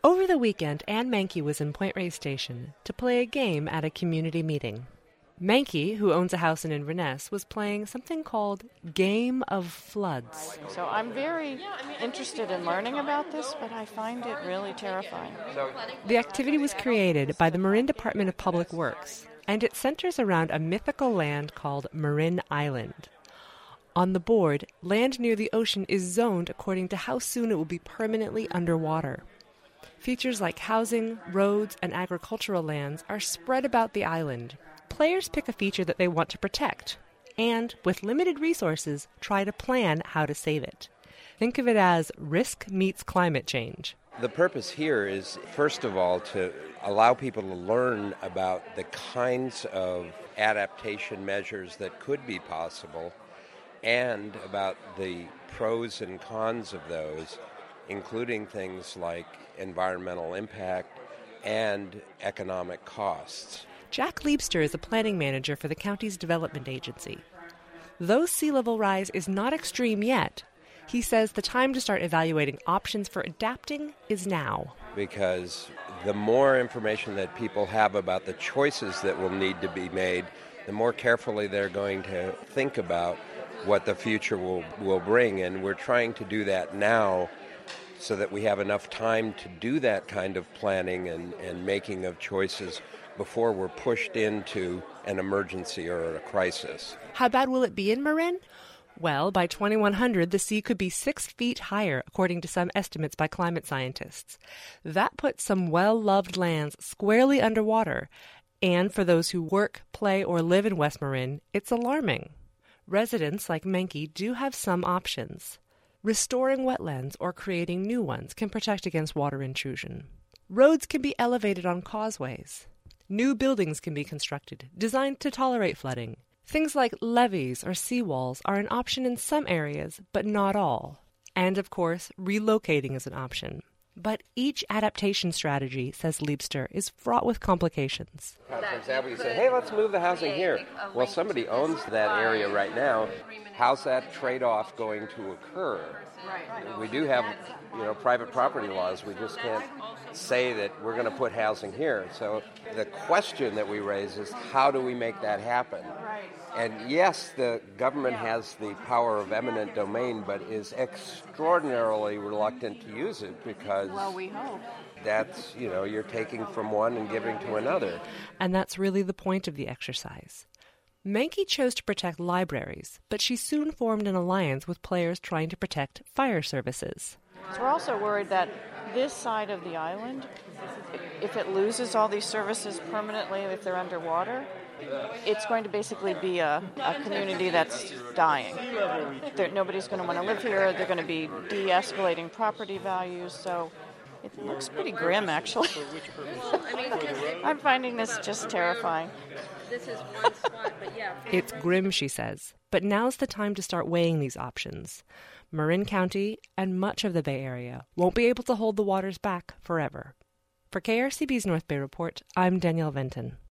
Over the weekend, Ann Mankey was in Point Reyes Station to play a game at a community meeting. Mankey, who owns a house in Inverness, was playing something called Game of Floods. So I'm very interested in learning about this, but I find it really terrifying. The activity was created by the Marin Department of Public Works, and it centers around a mythical land called Marin Island. On the board, land near the ocean is zoned according to how soon it will be permanently underwater. Features like housing, roads, and agricultural lands are spread about the island. Players pick a feature that they want to protect, and, with limited resources, try to plan how to save it. Think of it as risk meets climate change. The purpose here is, first of all, to allow people to learn about the kinds of adaptation measures that could be possible and about the pros and cons of those, including things like environmental impact and economic costs. Jack Liebster is a planning manager for the county's development agency. Though sea level rise is not extreme yet, he says the time to start evaluating options for adapting is now. Because the more information that people have about the choices that will need to be made, the more carefully they're going to think about what the future will bring. And we're trying to do that now so that we have enough time to do that kind of planning and making of choices before we're pushed into an emergency or a crisis. How bad will it be in Marin? Well, by 2100, the sea could be 6 feet higher, according to some estimates by climate scientists. That puts some well-loved lands squarely underwater, and for those who work, play, or live in West Marin, it's alarming. Residents like Mankey do have some options. Restoring wetlands or creating new ones can protect against water intrusion. Roads can be elevated on causeways. New buildings can be constructed, designed to tolerate flooding. Things like levees or seawalls are an option in some areas, but not all. And, of course, relocating is an option. But each adaptation strategy, says Liebster, is fraught with complications. For example, you say, hey, let's move the housing here. Well, somebody owns that area right now. How's that trade-off going to occur? We do have, private property laws. We just can't say that we're going to put housing here. So the question that we raise is, how do we make that happen? And yes, the government has the power of eminent domain, but is extraordinarily reluctant to use it because we hope. That's, you're taking from one and giving to another. And that's really the point of the exercise. Mankey chose to protect libraries, but she soon formed an alliance with players trying to protect fire services. So we're also worried that this side of the island, if it loses all these services permanently, if they're underwater, it's going to basically be a community that's dying. Nobody's going to want to live here. They're going to be de-escalating property values, so it looks pretty grim, actually. I'm finding this just terrifying. This is one spot, but yeah. It's grim, she says, but now's the time to start weighing these options. Marin County and much of the Bay Area won't be able to hold the waters back forever. For KRCB's North Bay Report, I'm Danielle Venton.